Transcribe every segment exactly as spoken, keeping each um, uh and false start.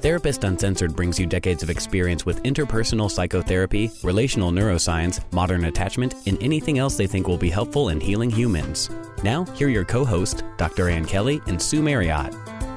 Therapist Uncensored brings you decades of experience with interpersonal psychotherapy, relational neuroscience, modern attachment, and anything else they think will be helpful in healing humans. Now, here are your co-hosts, Doctor Ann Kelly and Sue Marriott.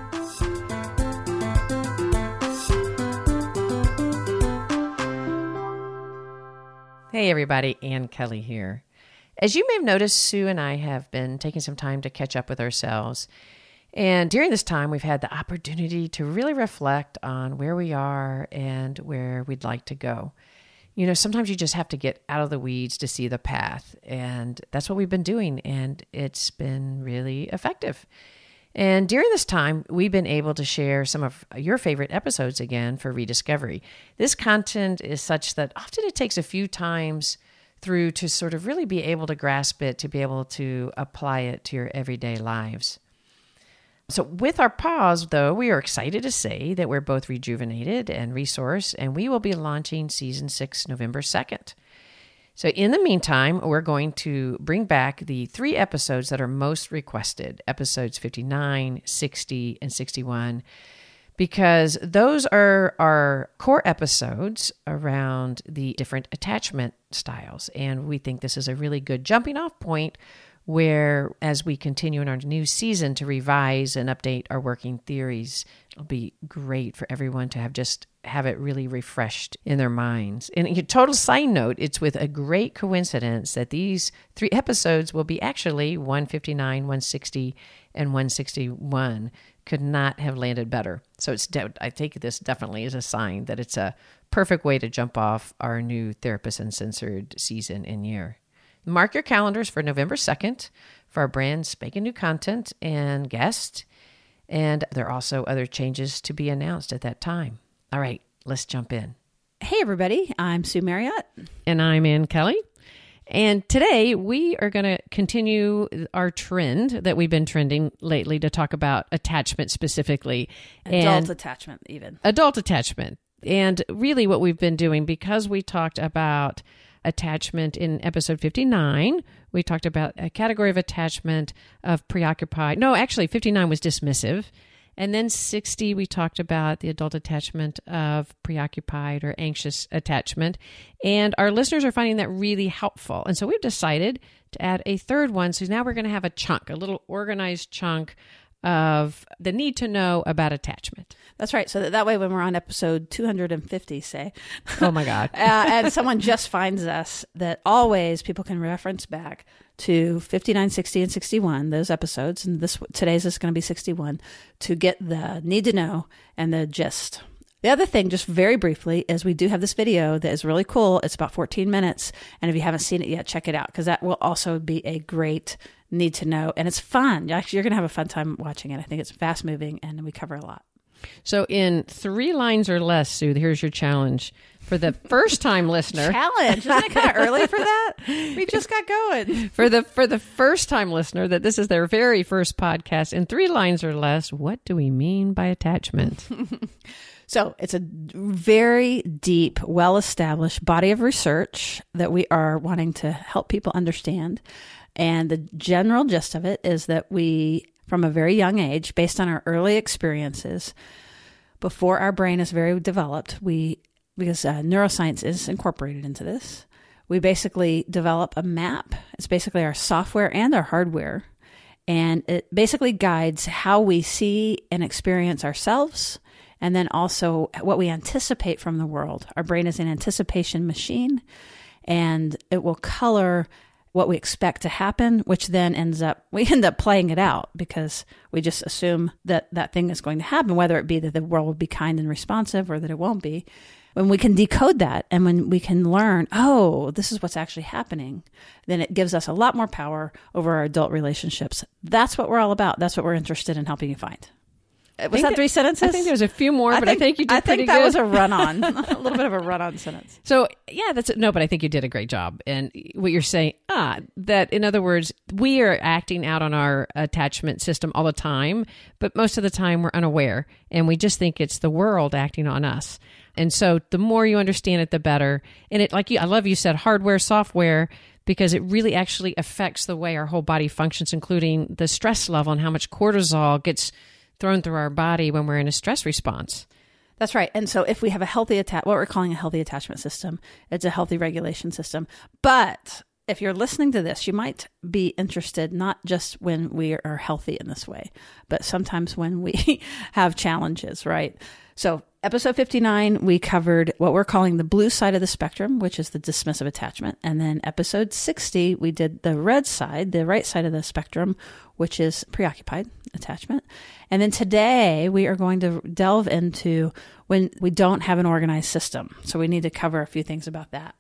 Hey everybody, Ann Kelly here. As you may have noticed, Sue and I have been taking some time to catch up with ourselves. And during this time, we've had the opportunity to really reflect on where we are and where we'd like to go. You know, sometimes you just have to get out of the weeds to see the path. And that's what we've been doing. And it's been really effective. And during this time, we've been able to share some of your favorite episodes again for rediscovery. This content is such that often it takes a few times through to sort of really be able to grasp it, to be able to apply it to your everyday lives. So with our pause, though, we are excited to say that we're both rejuvenated and resourced, and we will be launching season six November second. So in the meantime, we're going to bring back the three episodes that are most requested, episodes fifty-nine, sixty, and sixty-one, because those are our core episodes around the different attachment styles. And we think this is a really good jumping off point where, as we continue in our new season to revise and update our working theories, it'll be great for everyone to have just have it really refreshed in their minds. And a total side note, it's with a great coincidence that these three episodes will be actually one fifty-nine, one sixty, and one sixty-one. Could not have landed better. So it's de- I take this definitely as a sign that it's a perfect way to jump off our new Therapist Uncensored season and year. Mark your calendars for November second for our brand spanking new content and guests. And there are also other changes to be announced at that time. All right, let's jump in. Hey, everybody. I'm Sue Marriott. And I'm Ann Kelly. And today we are going to continue our trend that we've been trending lately to talk about attachment specifically. Adult and attachment, even. Adult attachment. And really what we've been doing, because we talked about attachment in episode fifty-nine, we talked about a category of attachment of preoccupied. No, actually, fifty-nine was dismissive. And then sixty, we talked about the adult attachment of preoccupied or anxious attachment. And our listeners are finding that really helpful. And so we've decided to add a third one. So now we're going to have a chunk, a little organized chunk of the need to know about attachment. That's right. So that, that way when we're on episode two hundred fifty, say. Oh, my God. uh, and someone just finds us, that always people can reference back to fifty-nine, sixty, and sixty-one, those episodes, and this today's is going to be sixty-one, to get the need to know and the gist. The other thing, just very briefly, is we do have this video that is really cool. It's about fourteen minutes, and if you haven't seen it yet, check it out, because that will also be a great need to know, and it's fun. Actually, you're going to have a fun time watching it. I think it's fast moving, and we cover a lot. So in three lines or less, Sue, here's your challenge. For the first-time listener... Challenge? Isn't it kind of early for that? We just got going. For the for the first-time listener, that this is their very first podcast, in three lines or less, what do we mean by attachment? So it's a very deep, well-established body of research that we are wanting to help people understand. And the general gist of it is that we, from a very young age, based on our early experiences, before our brain is very developed, we, because uh, neuroscience is incorporated into this, we basically develop a map. It's basically our software and our hardware. And it basically guides how we see and experience ourselves, and then also what we anticipate from the world. Our brain is an anticipation machine, and it will color what we expect to happen, which then ends up, we end up playing it out because we just assume that that thing is going to happen, whether it be that the world will be kind and responsive or that it won't be. When we can decode that and when we can learn, oh, this is what's actually happening, then it gives us a lot more power over our adult relationships. That's what we're all about. That's what we're interested in helping you find. Was that three sentences? I think there's a few more, I but think, I think you did I pretty think that good. was a run-on, a little bit of a run-on sentence. So, yeah, that's no, but I think you did a great job. And what you're saying, ah, that in other words, we are acting out on our attachment system all the time, but most of the time we're unaware, and we just think it's the world acting on us. And so the more you understand it, the better. And it, like you, I love you said hardware, software, because it really actually affects the way our whole body functions, including the stress level and how much cortisol gets thrown through our body when we're in a stress response. That's right. And so if we have a healthy attach, what we're calling a healthy attachment system, it's a healthy regulation system. But if you're listening to this, you might be interested not just when we are healthy in this way, but sometimes when we have challenges, right? So episode fifty-nine, we covered what we're calling the blue side of the spectrum, which is the dismissive attachment. And then episode sixty, we did the red side, the right side of the spectrum, which is preoccupied attachment. And then today we are going to delve into when we don't have an organized system. So we need to cover a few things about that.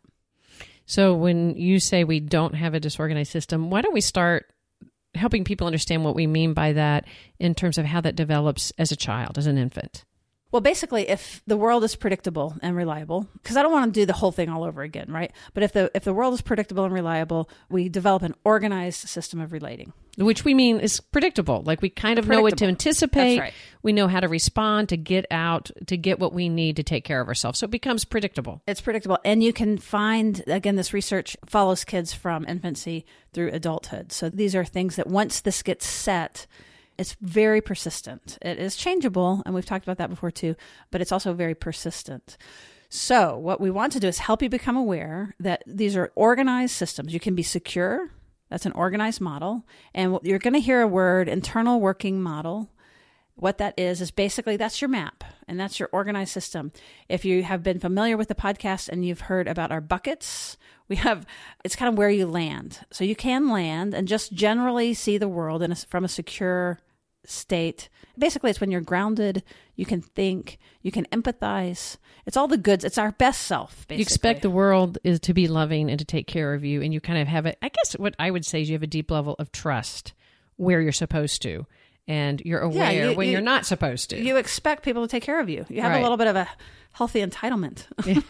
So when you say we don't have a disorganized system, why don't we start helping people understand what we mean by that in terms of how that develops as a child, as an infant? Well, basically, if the world is predictable and reliable, because I don't want to do the whole thing all over again, right? But if the if the world is predictable and reliable, we develop an organized system of relating. Which we mean is predictable. Like we kind of know what to anticipate. That's right. We know how to respond, to get out, to get what we need to take care of ourselves. So it becomes predictable. It's predictable. And you can find, again, this research follows kids from infancy through adulthood. So these are things that once this gets set, it's very persistent. It is changeable, and we've talked about that before too, but it's also very persistent. So what we want to do is help you become aware that these are organized systems. You can be secure. That's an organized model. And you're going to hear a word, internal working model. What that is, is basically that's your map, and that's your organized system. If you have been familiar with the podcast and you've heard about our buckets, we have, it's kind of where you land. So you can land and just generally see the world in a, from a secure state. Basically, it's when you're grounded, you can think, you can empathize. It's all the goods. It's our best self, basically. You expect the world is to be loving and to take care of you, and you kind of have it. I guess what I would say is you have a deep level of trust where you're supposed to, and you're aware yeah, you, when you, you're not supposed to. You expect people to take care of you. You have right. a little bit of a healthy entitlement.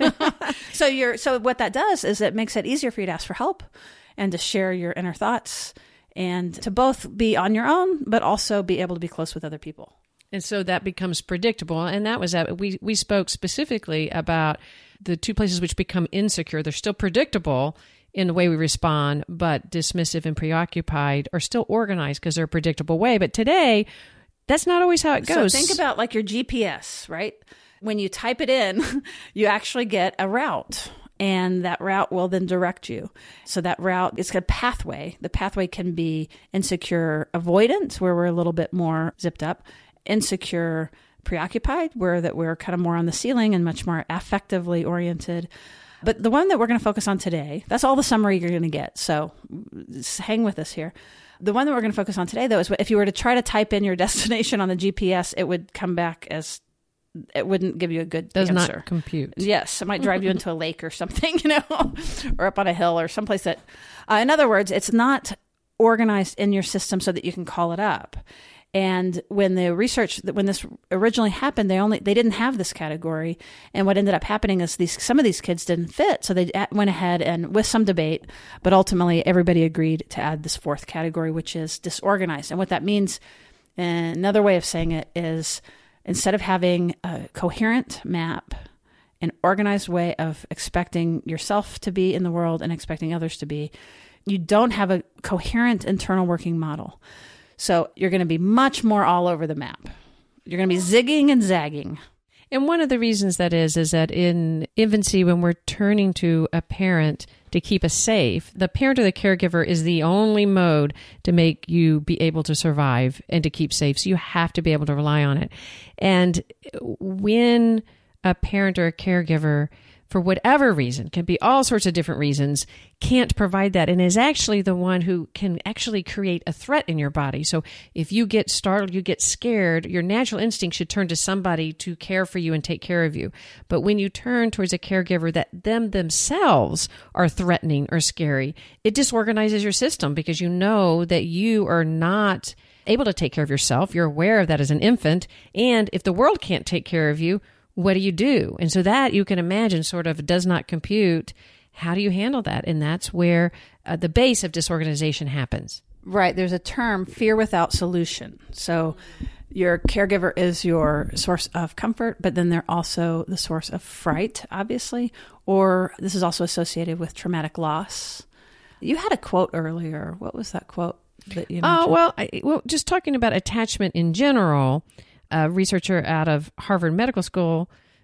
so you're so what that does is it makes it easier for you to ask for help and to share your inner thoughts and to both be on your own, but also be able to be close with other people. And so that becomes predictable. And that was that we, we spoke specifically about the two places which become insecure. They're still predictable in the way we respond, but dismissive and preoccupied are still organized because they're a predictable way. But today, that's not always how it goes. So think about like your G P S, right? When you type it in, you actually get a route. And that route will then direct you. So that route is a pathway. The pathway can be insecure avoidance, where we're a little bit more zipped up, insecure preoccupied, where that we're kind of more on the ceiling and much more affectively oriented. But the one that we're going to focus on today, that's all the summary you're going to get. So just hang with us here. The one that we're going to focus on today, though, is if you were to try to type in your destination on the G P S, it would come back as it wouldn't give you a good Does answer. not compute. Yes, it might drive you into a lake or something, you know, or up on a hill or someplace that, uh, in other words, it's not organized in your system so that you can call it up. And when the research, when this originally happened, they only they didn't have this category. And what ended up happening is these some of these kids didn't fit, so they went ahead and with some debate, but ultimately everybody agreed to add this fourth category, which is disorganized. And what that means, another way of saying it is, instead of having a coherent map, an organized way of expecting yourself to be in the world and expecting others to be, you don't have a coherent internal working model. So you're going to be much more all over the map. You're going to be zigging and zagging. And one of the reasons that is, is that in infancy, when we're turning to a parent to keep us safe, the parent or the caregiver is the only mode to make you be able to survive and to keep safe. So you have to be able to rely on it. And when a parent or a caregiver, for whatever reason, can be all sorts of different reasons, can't provide that and is actually the one who can actually create a threat in your body. So if you get startled, you get scared, your natural instinct should turn to somebody to care for you and take care of you. But when you turn towards a caregiver that them themselves are threatening or scary, it disorganizes your system because you know that you are not able to take care of yourself. You're aware of that as an infant. And if the world can't take care of you, what do you do? And so that you can imagine sort of does not compute. How do you handle that? And that's where uh, the base of disorganization happens. Right. There's a term, fear without solution. So your caregiver is your source of comfort, but then they're also the source of fright, obviously, or this is also associated with traumatic loss. You had a quote earlier. What was that quote that you mentioned? Oh, well, I, well, just talking about attachment in general, a researcher out of Harvard Medical School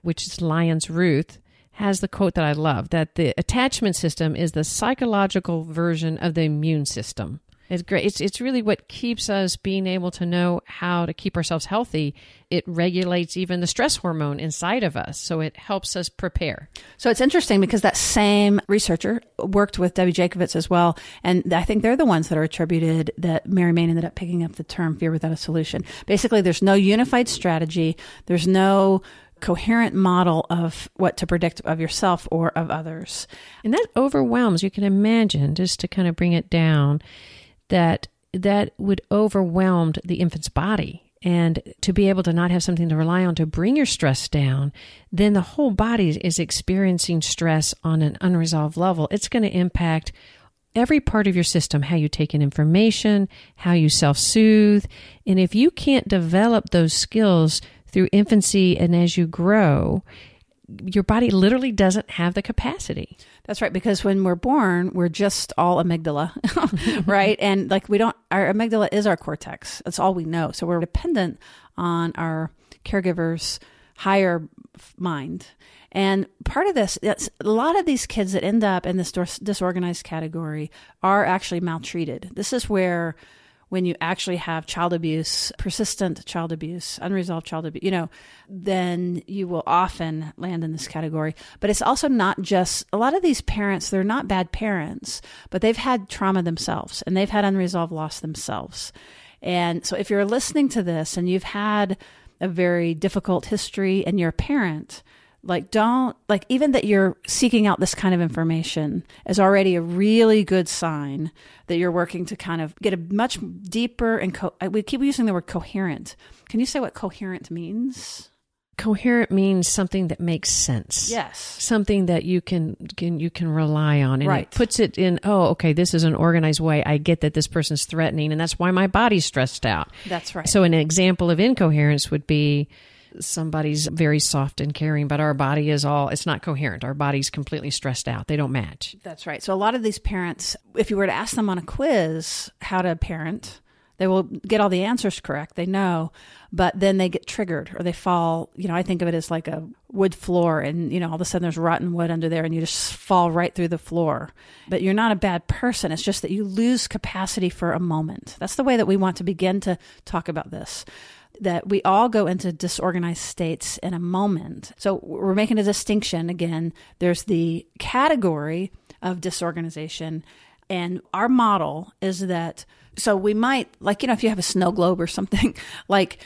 which is Lyons Ruth, has the quote that I love, that the attachment system is the psychological version of the immune system. It's great. It's it's really what keeps us being able to know how to keep ourselves healthy. It regulates even the stress hormone inside of us, so it helps us prepare. So it's interesting because that same researcher worked with Debbie Jacobitz as well, and I think they're the ones that are attributed that Mary Main ended up picking up the term fear without a solution. Basically, there's no unified strategy. There's no coherent model of what to predict of yourself or of others. And that overwhelms, you can imagine, just to kind of bring it down, that that would overwhelm the infant's body. And to be able to not have something to rely on to bring your stress down, then the whole body is experiencing stress on an unresolved level. It's going to impact every part of your system, how you take in information, how you self-soothe. And if you can't develop those skills through infancy and as you grow, your body literally doesn't have the capacity. That's right, because when we're born, we're just all amygdala, right? And like we don't, our amygdala is our cortex. That's all we know. So we're dependent on our caregiver's higher mind. And part of this, it's, a lot of these kids that end up in this dis- disorganized category are actually maltreated. This is where when you actually have child abuse, persistent child abuse, unresolved child abuse, you know, then you will often land in this category. But it's also not just, a lot of these parents, they're not bad parents, but they've had trauma themselves and they've had unresolved loss themselves. And so if you're listening to this and you've had a very difficult history and you're a parent, like don't, like even that you're seeking out this kind of information is already a really good sign that you're working to kind of get a much deeper and, co- we keep using the word coherent. Can you say what coherent means? Coherent means something that makes sense. Yes. Something that you can, can you can rely on. And right. It puts it in, oh, okay, this is an organized way. I get that this person's threatening, and that's why my body's stressed out. That's right. So an example of incoherence would be somebody's very soft and caring, but our body is all, it's not coherent. Our body's completely stressed out. They don't match. That's right. So a lot of these parents, if you were to ask them on a quiz how to parent, they will get all the answers correct. They know, but then they get triggered or they fall, you know, I think of it as like a wood floor and, you know, all of a sudden there's rotten wood under there and you just fall right through the floor. But you're not a bad person. It's just that you lose capacity for a moment. That's the way that we want to begin to talk about this. That we all go into disorganized states in a moment. So we're making a distinction. Again, there's the category of disorganization. And our model is that, so we might, like, you know, if you have a snow globe or something, like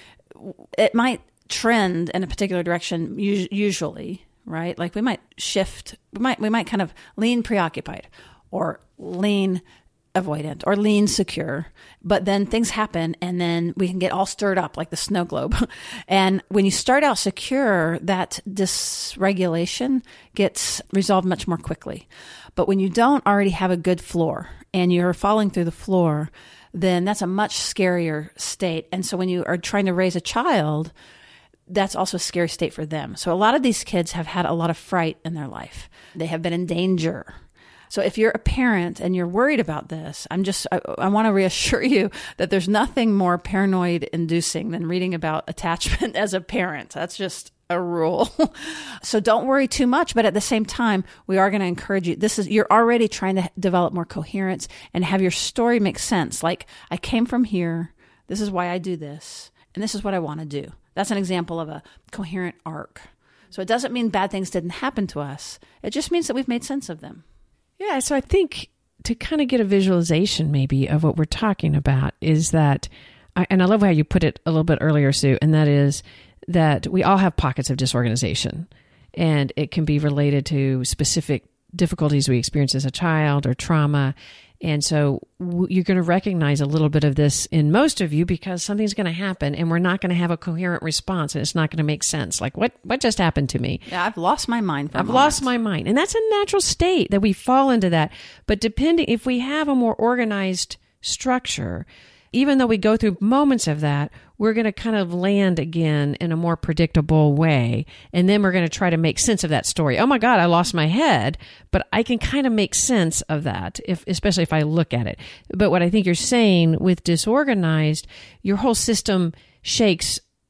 it might trend in a particular direction usually, right? Like we might shift, we might, we might kind of lean preoccupied or lean avoidant or lean secure, but then things happen and then we can get all stirred up like the snow globe. And when you start out secure, that dysregulation gets resolved much more quickly. But when you don't already have a good floor and you're falling through the floor, then that's a much scarier state. And so when you are trying to raise a child, that's also a scary state for them. So a lot of these kids have had a lot of fright in their life. They have been in danger. So if you're a parent and you're worried about this, I'm just, I, I want to reassure you that there's nothing more paranoid inducing than reading about attachment as a parent. That's just a rule. So don't worry too much. But at the same time, we are going to encourage you. This is, you're already trying to develop more coherence and have your story make sense. Like, I came from here. This is why I do this. And this is what I want to do. That's an example of a coherent arc. So it doesn't mean bad things didn't happen to us. It just means that we've made sense of them. Yeah, so I think to kind of get a visualization maybe of what we're talking about is that, and I love how you put it a little bit earlier, Sue, and that is that we all have pockets of disorganization, and it can be related to specific difficulties we experience as a child or trauma. And so w- you're going to recognize a little bit of this in most of you because something's going to happen and we're not going to have a coherent response and it's not going to make sense. Like, what, what just happened to me? Yeah, I've lost my mind. For I've lost my mind. And that's a natural state that we fall into that. But depending, if we have a more organized structure, even though we go through moments of that, we're going to kind of land again in a more predictable way. And then we're going to try to make sense of that story. Oh my God, I lost my head, but I can kind of make sense of that, if, especially if I look at it. But what I think you're saying with disorganized, your whole system shakes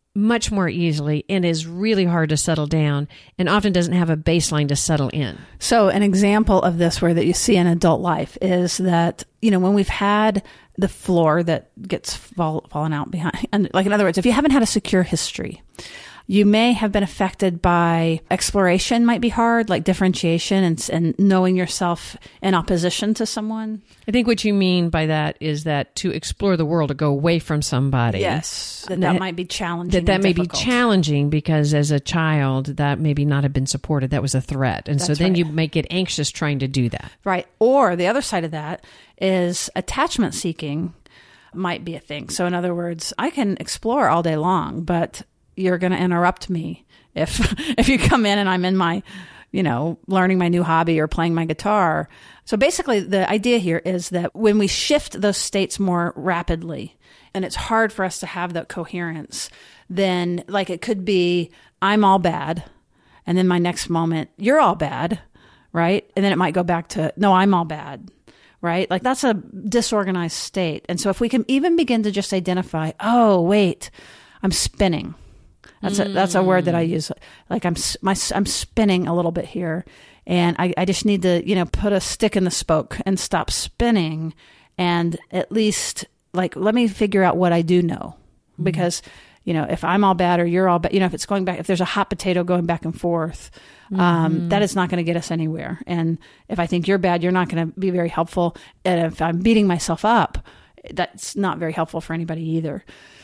much more easily and is really hard to settle down and often doesn't have a baseline to settle in. So an example of this where that you see in adult life is that, you know, when we've had the floor that gets fall, fallen out behind, and like in other words, if you haven't had a secure history, you may have been affected by exploration might be hard, like differentiation and, and knowing yourself in opposition to someone. I think what you mean by that is that to explore the world, to go away from somebody. Yes, that that, that might be challenging. That that and may difficult. be challenging because as a child, that maybe not have been supported. That was a threat. And That's so then right. you may get anxious trying to do that. Right. Or the other side of that is attachment seeking might be a thing. So in other words, I can explore all day long, but you're going to interrupt me if if you come in and I'm in my, you know, learning my new hobby or playing my guitar. So basically the idea here is that when we shift those states more rapidly and it's hard for us to have that coherence, then like it could be I'm all bad and then my next moment you're all bad, right? And then it might go back to no, I'm all bad. Right? Like that's a disorganized state. And so if we can even begin to just identify, oh, wait, I'm spinning. That's a, that's a word that I use. Like I'm, my, I'm spinning a little bit here and I, I just need to, you know, put a stick in the spoke and stop spinning. And at least like, let me figure out what I do know mm-hmm. because, you know, if I'm all bad or you're all bad, you know, if it's going back, if there's a hot potato going back and forth, mm-hmm. um, that is not going to get us anywhere. And if I think you're bad, you're not going to be very helpful. And if I'm beating myself up, that's not very helpful for anybody either.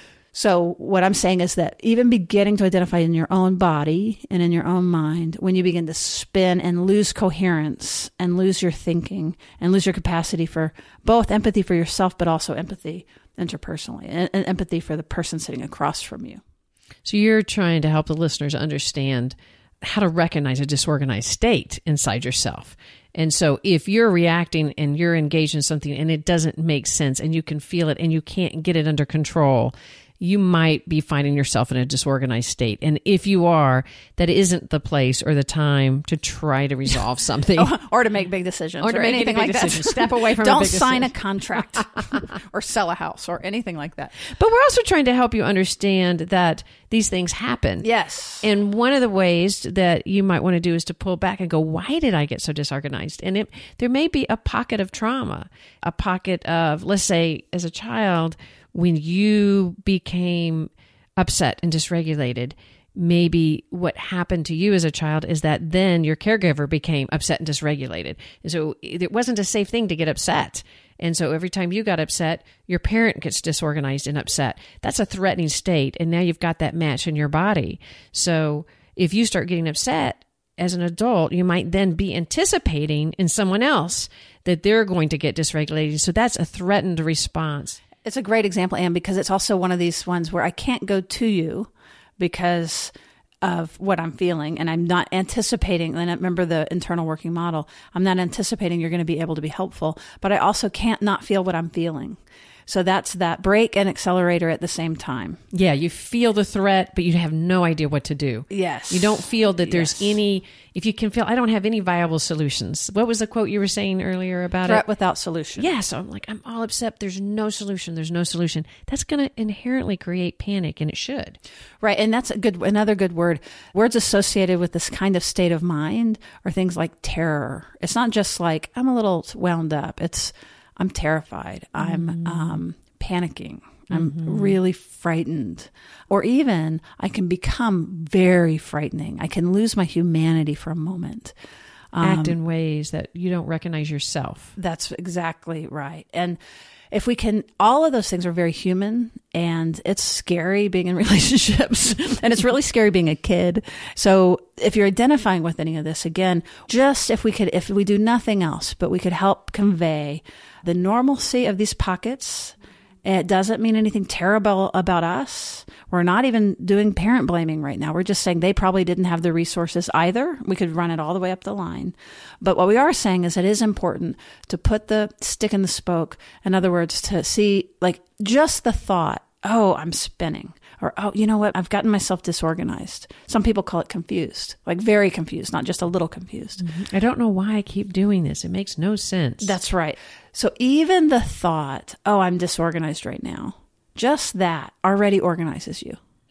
So what I'm saying is that even beginning to identify in your own body and in your own mind, when you begin to spin and lose coherence and lose your thinking and lose your capacity for both empathy for yourself, but also empathy interpersonally and, and empathy for the person sitting across from you. So you're trying to help the listeners understand how to recognize a disorganized state inside yourself. And so if you're reacting and you're engaged in something and it doesn't make sense and you can feel it and you can't get it under control, you might be finding yourself in a disorganized state. And if you are, that isn't the place or the time to try to resolve something. or to make big decisions. Or to or make anything any big like decisions. that. Step away from Don't a big sign decision. a contract or sell a house or anything like that. But we're also trying to help you understand that these things happen. Yes. And one of the ways that you might want to do is to pull back and go, why did I get so disorganized? And it, there may be a pocket of trauma, a pocket of, let's say, as a child, when you became upset and dysregulated, maybe what happened to you as a child is that then your caregiver became upset and dysregulated. And so it wasn't a safe thing to get upset. And so every time you got upset, your parent gets disorganized and upset. That's a threatening state. And now you've got that match in your body. So if you start getting upset as an adult, you might then be anticipating in someone else that they're going to get dysregulated. So that's a threatened response. It's a great example, Anne, because it's also one of these ones where I can't go to you because of what I'm feeling, and I'm not anticipating, and I remember the internal working model, I'm not anticipating you're going to be able to be helpful, but I also can't not feel what I'm feeling. So that's that brake and accelerator at the same time. Yeah, you feel the threat, but you have no idea what to do. Yes. You don't feel that there's Yes. any, if you can feel, I don't have any viable solutions. What was the quote you were saying earlier about Threat it? without solution. Yeah, so I'm like, I'm all upset. There's no solution. There's no solution. That's going to inherently create panic, and it should. Right, and that's a good another good word. Words associated with this kind of state of mind are things like terror. It's not just like, I'm a little wound up. It's, I'm terrified. I'm mm-hmm. um, panicking. I'm mm-hmm. really frightened. Or even I can become very frightening. I can lose my humanity for a moment. Um, Act in ways that you don't recognize yourself. That's exactly right. And if we can, all of those things are very human, and it's scary being in relationships, and it's really scary being a kid. So if you're identifying with any of this, again, just if we could, if we do nothing else, but we could help convey the normalcy of these pockets. It doesn't mean anything terrible about us. We're not even doing parent blaming right now. We're just saying they probably didn't have the resources either. We could run it all the way up the line. But what we are saying is it is important to put the stick in the spoke. In other words, to see like just the thought, oh, I'm spinning. Or, oh, you know what? I've gotten myself disorganized. Some people call it confused, like very confused, not just a little confused. Mm-hmm. I don't know why I keep doing this. It makes no sense. That's right. So even the thought, oh, I'm disorganized right now, just that already organizes you.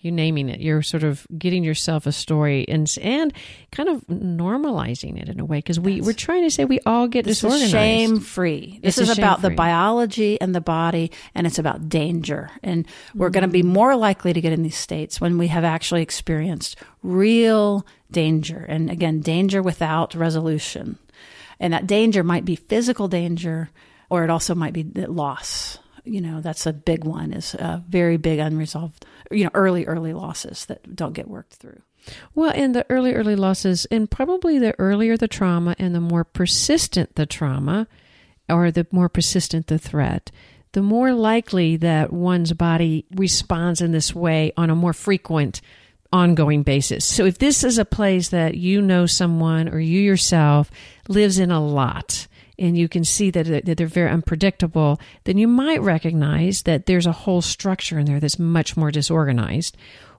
You naming it. You're sort of getting yourself a story and and kind of normalizing it in a way, because we, we're trying to say we all get this disorganized. Is shame-free. This It's is about the shame-free. biology and the body, and it's about danger. And we're going to be more likely to get in these states when we have actually experienced real danger. And again, danger without resolution. And that danger might be physical danger, or it also might be the loss. You know, that's a big one, is a very big unresolved, you know, early, early losses that don't get worked through. Well, and the early, early losses, and probably the earlier the trauma and the more persistent the trauma, or the more persistent the threat, the more likely that one's body responds in this way on a more frequent, ongoing basis. So if this is a place that you know someone or you yourself lives in a lot, and you can see that, that they're very unpredictable, then you might recognize that there's a whole structure in there that's much more disorganized.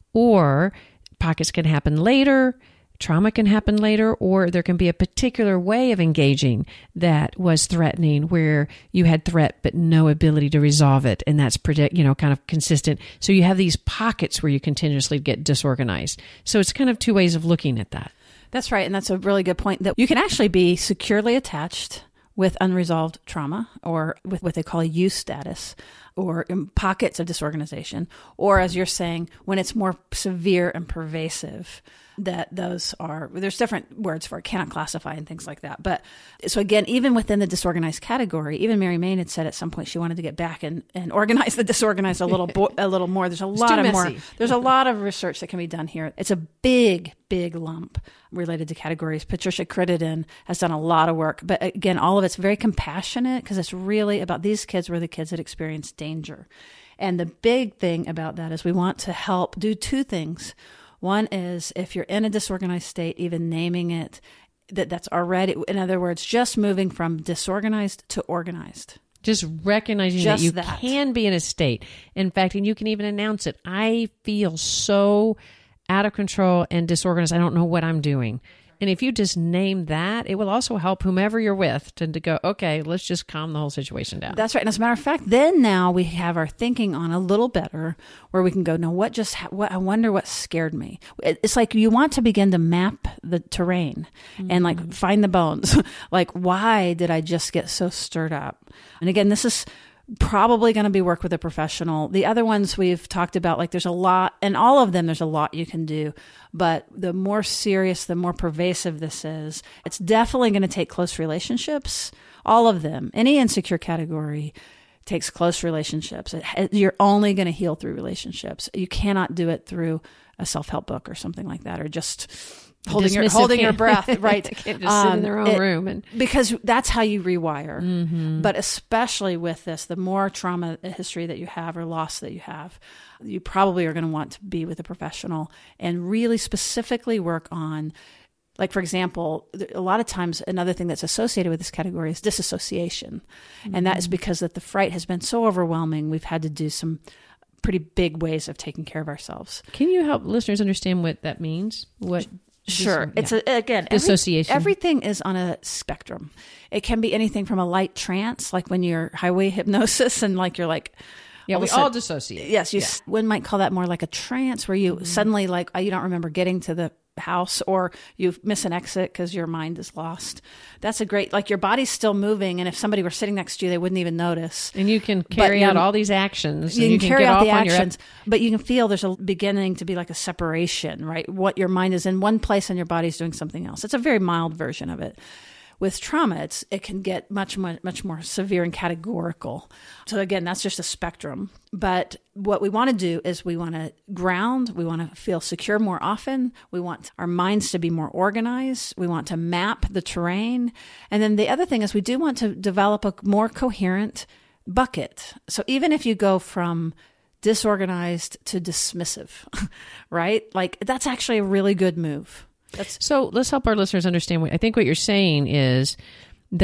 Or pockets can happen later, trauma can happen later, or there can be a particular way of engaging that was threatening, where you had threat but no ability to resolve it, and that's predict, you know, kind of consistent. So you have these pockets where you continuously get disorganized. So it's kind of two ways of looking at that. That's right, and that's a really good point, that you can actually be securely attached with unresolved trauma, or with what they call a U status, or in pockets of disorganization, or as you're saying, when it's more severe and pervasive, that those are, there's different words for it, cannot classify and things like that. But so again, even within the disorganized category, even Mary Main had said at some point she wanted to get back and, and organize the disorganized a little bo- a little more. There's a lot of more, there's a lot of research that can be done here. It's a big, big lump related to categories. Patricia Crittenden has done a lot of work, but again, all of it's very compassionate, because it's really about these kids were the kids that experienced danger. And the big thing about that is we want to help do two things. One is, if you're in a disorganized state, even naming it, that that's already, in other words, just moving from disorganized to organized. Just recognizing Just that you that. can be in a state. In fact, and you can even announce it. I feel so out of control and disorganized. I don't know what I'm doing. And if you just name that, it will also help whomever you're with to, to go, okay, let's just calm the whole situation down. That's right. And as a matter of fact, then now we have our thinking on a little better, where we can go, no, what just, ha- what, I wonder what scared me. It- It's like you want to begin to map the terrain mm-hmm. and like find the bones. Like, why did I just get so stirred up? And again, this is probably going to be work with a professional. The other ones we've talked about, like there's a lot, and all of them, there's a lot you can do. But the more serious, the more pervasive this is, it's definitely going to take close relationships. All of them. Any insecure category takes close relationships. It, you're only going to heal through relationships. You cannot do it through a self-help book or something like that, or just holding your holding your breath, right? They can't just sit in their own it, room, and because that's how you rewire. Mm-hmm. But especially with this, the more trauma history that you have or loss that you have, you probably are going to want to be with a professional and really specifically work on. Like, for example, a lot of times another thing that's associated with this category is disassociation. Mm-hmm. And that is because that the fright has been so overwhelming, we've had to do some pretty big ways of taking care of ourselves. Can you help listeners understand what that means? What? Sure. Dis- it's yeah. a, again, every, dissociation. Everything is on a spectrum. It can be anything from a light trance, like when you're highway hypnosis and like you're like, yeah, all we sudden, all dissociate. Yes, you. Yeah. One might call that more like a trance, where you mm-hmm. suddenly like you don't remember getting to the house, or you miss an exit because your mind is lost. That's a great, like your body's still moving, and if somebody were sitting next to you, they wouldn't even notice. And you can carry out all these actions. You, and can, you can carry get out off the on actions, your... but you can feel there's a beginning to be like a separation, right? What your mind is in one place and your body's doing something else. It's a very mild version of it. With trauma, it's it can get much, much, much more severe and categorical. So again, that's just a spectrum. But what we want to do is we want to ground, we want to feel secure more often, we want our minds to be more organized, we want to map the terrain. And then the other thing is we do want to develop a more coherent bucket. So even if you go from disorganized to dismissive, right? Like that's actually a really good move. That's So let's help our listeners understand. What I think what you're saying is that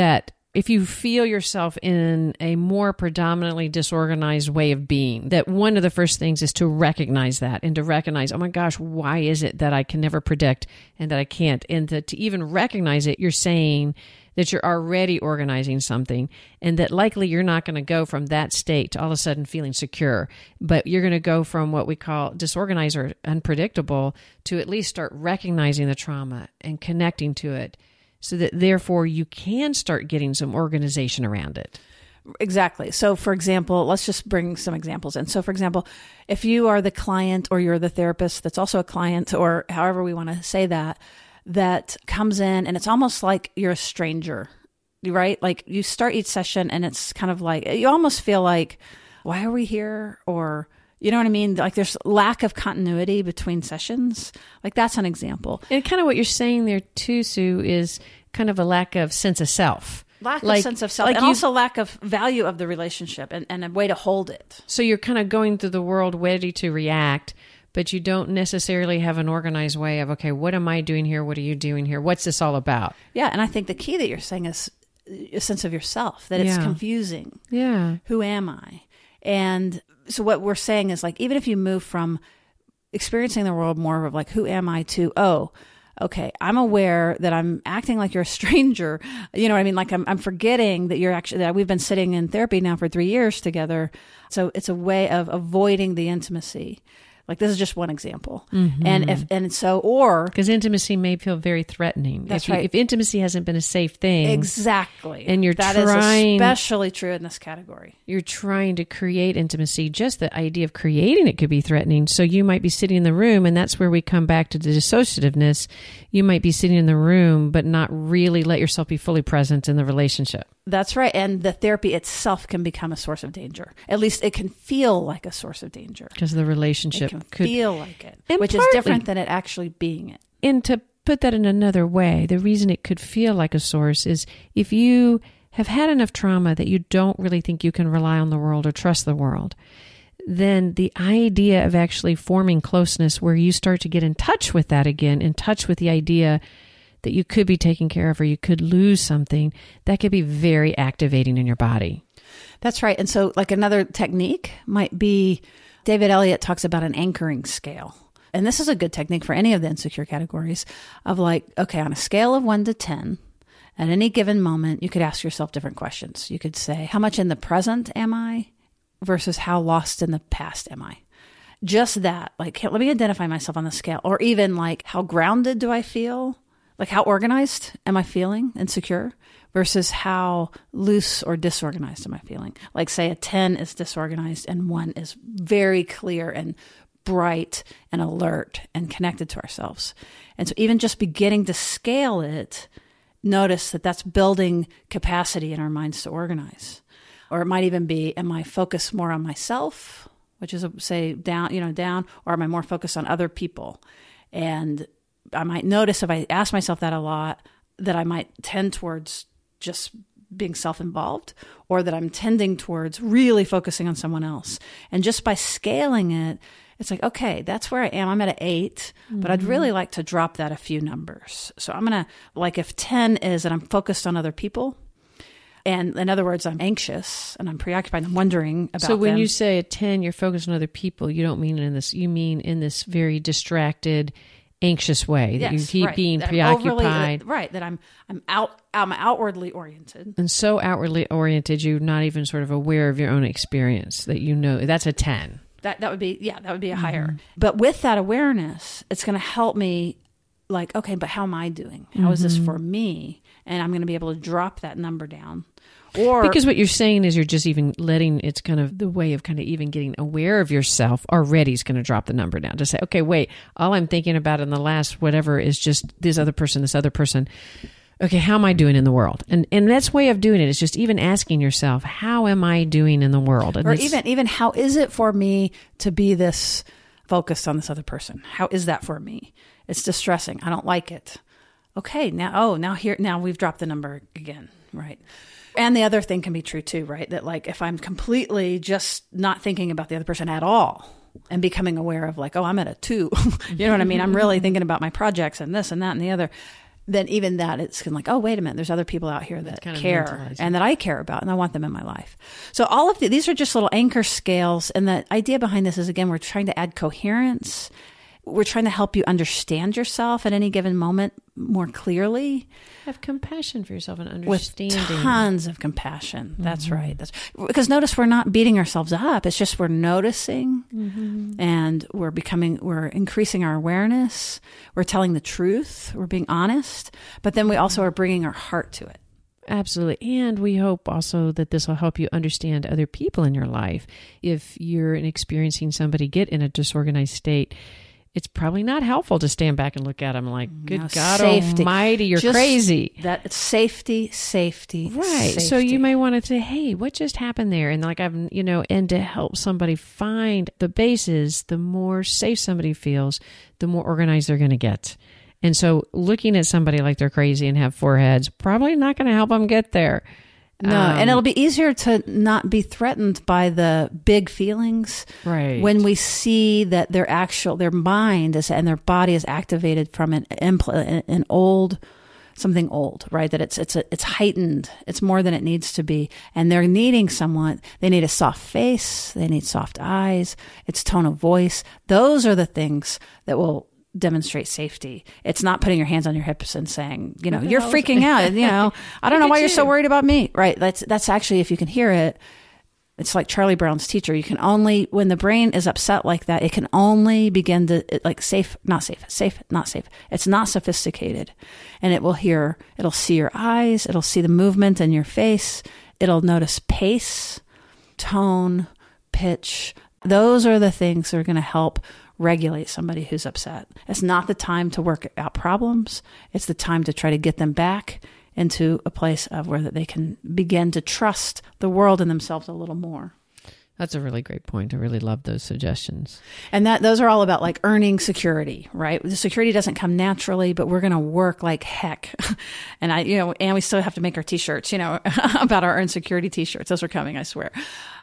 if you feel yourself in a more predominantly disorganized way of being, that one of the first things is to recognize that and to recognize, oh my gosh, why is it that I can never predict and that I can't? And to, to even recognize it, you're saying that you're already organizing something and that likely you're not going to go from that state to all of a sudden feeling secure, but you're going to go from what we call disorganized or unpredictable to at least start recognizing the trauma and connecting to it, so that therefore you can start getting some organization around it. Exactly. So for example, let's just bring some examples in. So for example, if you are the client or you're the therapist that's also a client, or however we want to say that, that comes in and it's almost like you're a stranger, right? Like you start each session and it's kind of like, you almost feel like, why are we here? Or, you know what I mean? Like there's lack of continuity between sessions. Like that's an example. And kind of what you're saying there too, Sue, is kind of a lack of sense of self. Lack like, of sense of self, like and you, also lack of value of the relationship and, and a way to hold it. So you're kind of going through the world ready to react, but you don't necessarily have an organized way of, okay, what am I doing here? What are you doing here? What's this all about? Yeah, and I think the key that you're saying is a sense of yourself, that it's yeah. confusing. Yeah. Who am I? And so what we're saying is like, even if you move from experiencing the world more of like, who am I, to, oh, okay, I'm aware that I'm acting like you're a stranger. You know what I mean? Like I'm, I'm forgetting that you're actually, that we've been sitting in therapy now for three years together. So it's a way of avoiding the intimacy. Like this is just one example. Mm-hmm. And if, and so, or. Because intimacy may feel very threatening. That's if you, right. If intimacy hasn't been a safe thing. Exactly. And you're that trying. That is especially true in this category. You're trying to create intimacy. Just the idea of creating it could be threatening. So you might be sitting in the room, and that's where we come back to the dissociativeness. You might be sitting in the room, but not really let yourself be fully present in the relationship. That's right. And the therapy itself can become a source of danger. At least it can feel like a source of danger. Because the relationship it can could feel like it, and which partly, is different than it actually being it. And to put that in another way, the reason it could feel like a source is if you have had enough trauma that you don't really think you can rely on the world or trust the world, then the idea of actually forming closeness where you start to get in touch with that again, in touch with the idea that you could be taken care of or you could lose something, that could be very activating in your body. That's right. And so like another technique might be, David Elliott talks about an anchoring scale. And this is a good technique for any of the insecure categories of like, okay, on a scale of one to ten, at any given moment, you could ask yourself different questions. You could say, how much in the present am I versus how lost in the past am I? Just that, like, let me identify myself on the scale. Or even like, how grounded do I feel? Like how organized am I feeling and secure versus how loose or disorganized am I feeling? Like say a ten is disorganized and one is very clear and bright and alert and connected to ourselves. And so even just beginning to scale it, notice that that's building capacity in our minds to organize. Or it might even be, am I focused more on myself, which is say down, you know, down, or am I more focused on other people? And I might notice if I ask myself that a lot, that I might tend towards just being self-involved, or that I'm tending towards really focusing on someone else. And just by scaling it, it's like, okay, that's where I am. I'm at an eight, mm-hmm. but I'd really like to drop that a few numbers. So I'm going to, like if ten is that I'm focused on other people, and in other words, I'm anxious and I'm preoccupied and I'm wondering about So when them. you say a ten, you're focused on other people, you don't mean in this, you mean in this very distracted, anxious way, that yes, you keep right. being that preoccupied. Overly, right, that I'm I'm out I'm outwardly oriented. And so outwardly oriented, you're not even sort of aware of your own experience, that you know, that's a ten. That that would be, yeah, that would be a Mm-hmm. higher. But with that awareness, it's going to help me like, okay, but how am I doing? How mm-hmm. is this for me? And I'm going to be able to drop that number down. Or because what you're saying is you're just even letting, it's kind of the way of kind of even getting aware of yourself already is going to drop the number down to say, okay, wait, all I'm thinking about in the last whatever is just this other person, this other person. Okay, how am I doing in the world? And and that's way of doing it is just even asking yourself, how am I doing in the world? And or even even how is it for me to be this focused on this other person? How is that for me? It's distressing. I don't like it. Okay, now oh now here now we've dropped the number again, right? And the other thing can be true too, right? That like if I'm completely just not thinking about the other person at all and becoming aware of like, oh, I'm at a two, you know what I mean? I'm really thinking about my projects and this and that and the other. then even that, it's kind of like, oh, wait a minute, there's other people out here that kind of care and that I care about, and I want them in my life. So all of the, these are just little anchor scales. And the idea behind this is, again, we're trying to add coherence. We're trying to help you understand yourself at any given moment more clearly. Have compassion for yourself and understanding. With tons of compassion. That's mm-hmm. right. That's because notice we're not beating ourselves up. It's just we're noticing mm-hmm. and we're becoming, we're increasing our awareness. We're telling the truth. We're being honest. But then we also are bringing our heart to it. Absolutely. And we hope also that this will help you understand other people in your life. If you're experiencing somebody get in a disorganized state, it's probably not helpful to stand back and look at them like, good no, God safety. Almighty, you're just crazy. That it's safety, safety, right. Safety. So you may want to say, hey, what just happened there? And like I've, you know, and to help somebody find the bases, the more safe somebody feels, the more organized they're going to get. And so looking at somebody like they're crazy and have four heads, probably not going to help them get there. No, um, and it'll be easier to not be threatened by the big feelings. Right. When we see that their actual, their mind is, and their body is activated from an impl- an old, something old, right? That it's, it's, a, it's heightened. It's more than it needs to be. And they're needing someone, they need a soft face. They need soft eyes. It's tone of voice. Those are the things that will demonstrate safety. It's not putting your hands on your hips and saying, you know, you're freaking out. You know, I don't know why you're so worried about me. Right. That's, that's actually, if you can hear it, it's like Charlie Brown's teacher. You can only, when the brain is upset like that, it can only begin to, like, safe, not safe, safe, not safe. It's not sophisticated. And it will hear, it'll see your eyes. It'll see the movement in your face. It'll notice pace, tone, pitch. Those are the things that are going to help regulate somebody who's upset. It's not the time to work out problems. It's the time to try to get them back into a place of where they can begin to trust the world and themselves a little more. That's a really great point. I really love those suggestions. And that those are all about like earning security, right? The security doesn't come naturally, but we're going to work like heck. And I, you know, and we still have to make our t-shirts, you know, about our earned security t-shirts. Those are coming, I swear.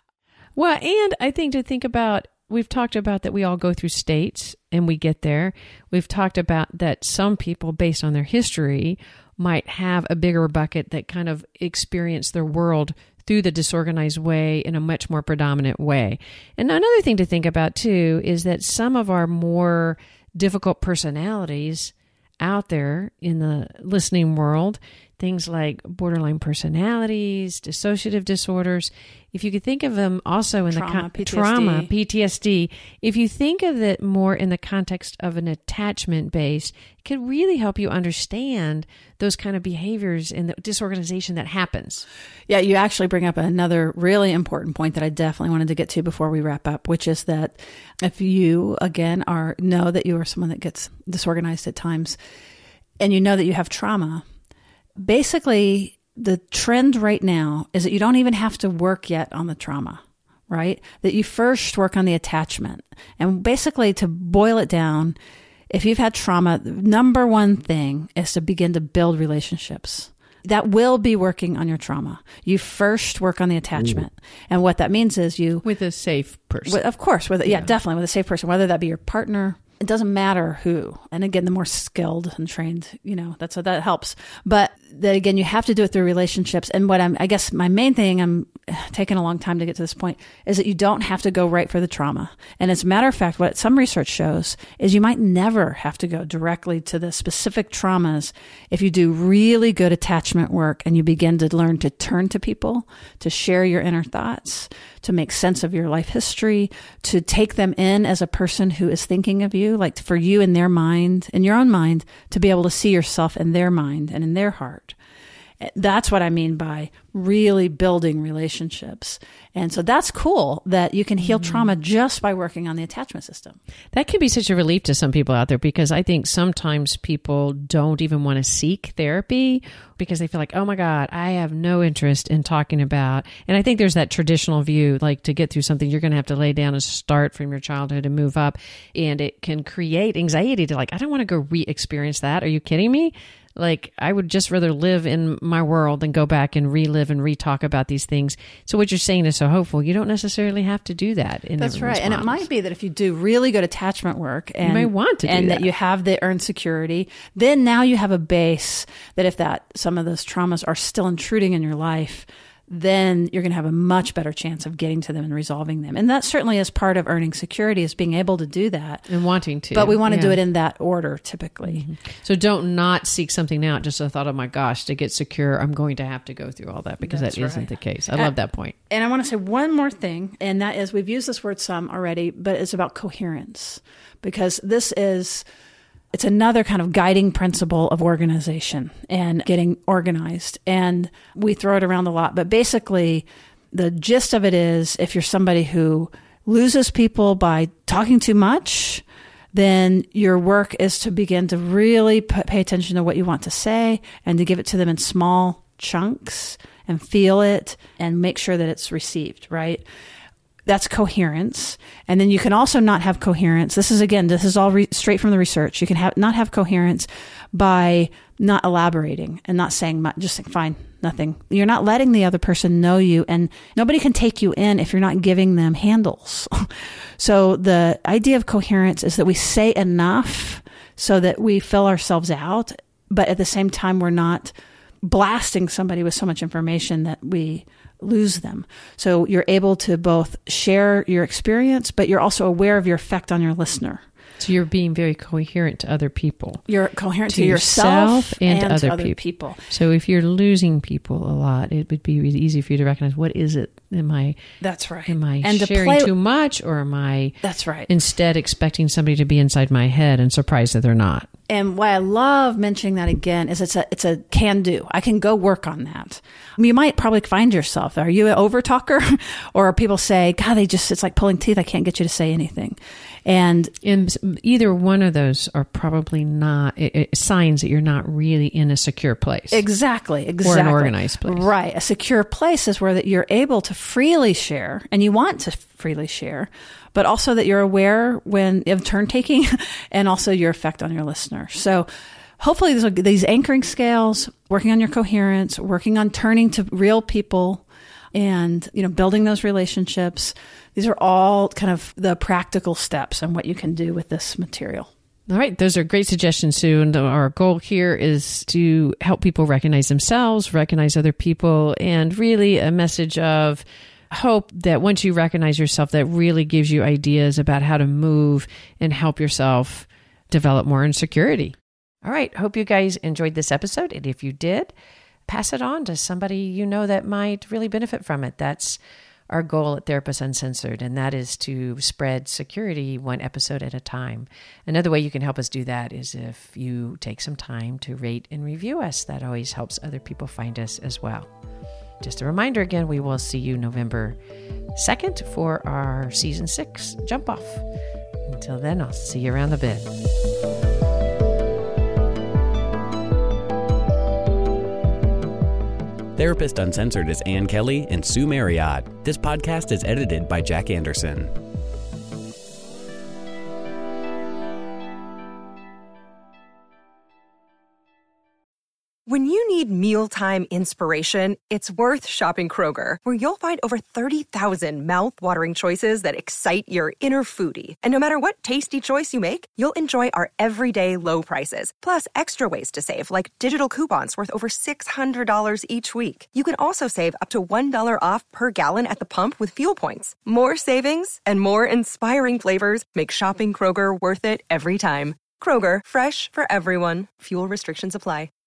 Well, and I think to think about, we've talked about that we all go through states and we get there. We've talked about that some people, based on their history, might have a bigger bucket that kind of experience their world through the disorganized way in a much more predominant way. And another thing to think about too is that some of our more difficult personalities out there in the listening world, things like borderline personalities, dissociative disorders, if you could think of them also in trauma, the con- P T S D. trauma, P T S D, if you think of it more in the context of an attachment base, it could really help you understand those kind of behaviors and the disorganization that happens. Yeah, you actually bring up another really important point that I definitely wanted to get to before we wrap up, which is that if you, again, are know that you are someone that gets disorganized at times, and you know that you have trauma, basically, the trend right now is that you don't even have to work yet on the trauma, right? That you first work on the attachment. And basically, to boil it down, if you've had trauma, the number one thing is to begin to build relationships. That will be working on your trauma. You first work on the attachment. Ooh. And what that means is you... With a safe person. With, of course. With, yeah, yeah, definitely. With a safe person, whether that be your partner. It doesn't matter who. And again, the more skilled and trained, you know, that's what that helps. But that again, you have to do it through relationships. And what I'm, I guess my main thing, I'm taking a long time to get to this point, is that you don't have to go right for the trauma. And as a matter of fact, what some research shows is you might never have to go directly to the specific traumas if you do really good attachment work and you begin to learn to turn to people, to share your inner thoughts, to make sense of your life history, to take them in as a person who is thinking of you, like for you in their mind, in your own mind, to be able to see yourself in their mind and in their heart. That's what I mean by really building relationships. And so that's cool that you can heal mm-hmm. trauma just by working on the attachment system. That can be such a relief to some people out there, because I think sometimes people don't even want to seek therapy because they feel like, oh my God, I have no interest in talking about. And I think there's that traditional view, like to get through something, you're going to have to lay down and start from your childhood and move up. And it can create anxiety to like, I don't want to go re-experience that. Are you kidding me? Like, I would just rather live in my world than go back and relive and re-talk about these things. So what you're saying is so hopeful. You don't necessarily have to do that. In That's right. And it might be that if you do really good attachment work and, you may want to do and that. that you have the earned security, then now you have a base that if that some of those traumas are still intruding in your life, then you're going to have a much better chance of getting to them and resolving them. And that certainly is part of earning security, is being able to do that. And wanting to. But we want to yeah. do it in that order, typically. Mm-hmm. So don't not seek something out just the thought, oh my gosh, to get secure, I'm going to have to go through all that, because That's that isn't right. the case. I love that point. And I want to say one more thing, and that is, we've used this word some already, but it's about coherence, because this is... It's another kind of guiding principle of organization and getting organized. And we throw it around a lot, but basically the gist of it is, if you're somebody who loses people by talking too much, then your work is to begin to really pay attention to what you want to say and to give it to them in small chunks and feel it and make sure that it's received, right? That's coherence. And then you can also not have coherence. This is, again, this is all re- straight from the research. You can have not have coherence by not elaborating and not saying much, just saying, fine, nothing. You're not letting the other person know you, and nobody can take you in if you're not giving them handles. So the idea of coherence is that we say enough so that we fill ourselves out, but at the same time, we're not blasting somebody with so much information that we lose them. So you're able to both share your experience, but you're also aware of your effect on your listener. So you're being very coherent to other people. You're coherent to, to yourself, yourself and, and to other, to other people. people. So if you're losing people a lot, it would be really easy for you to recognize, what is it? Am I That's right. Am I and sharing to play, too much, or am I That's right. instead expecting somebody to be inside my head and surprised that they're not? And why I love mentioning that again is it's a it's a can do. I can go work on that. I mean, you might probably find yourself. Are you an over talker? Or people say, God, they just, it's like pulling teeth. I can't get you to say anything. And And either one of those are probably not it, it, signs that you're not really in a secure place. Exactly, exactly. Or an organized place. Right. A secure place is where that you're able to freely share, and you want to freely share, but also that you're aware when of turn taking and also your effect on your listener. So hopefully these, these anchoring scales, working on your coherence, working on turning to real people, and, you know, building those relationships. These are all kind of the practical steps and what you can do with this material. All right. Those are great suggestions, Sue. And our goal here is to help people recognize themselves, recognize other people, and really a message of hope that once you recognize yourself, that really gives you ideas about how to move and help yourself develop more insecurity. All right. Hope you guys enjoyed this episode. And if you did, pass it on to somebody you know that might really benefit from it. That's our goal at Therapists Uncensored, and that is to spread security one episode at a time. Another way you can help us do that is if you take some time to rate and review us. That always helps other people find us as well. Just a reminder again, we will see you November second for our season six jump off. Until then, I'll see you around the bend. Therapist Uncensored is Ann Kelly and Sue Marriott. This podcast is edited by Jack Anderson. When you need mealtime inspiration, it's worth shopping Kroger, where you'll find over thirty thousand mouth-watering choices that excite your inner foodie. And no matter what tasty choice you make, you'll enjoy our everyday low prices, plus extra ways to save, like digital coupons worth over six hundred dollars each week. You can also save up to one dollar off per gallon at the pump with fuel points. More savings and more inspiring flavors make shopping Kroger worth it every time. Kroger, fresh for everyone. Fuel restrictions apply.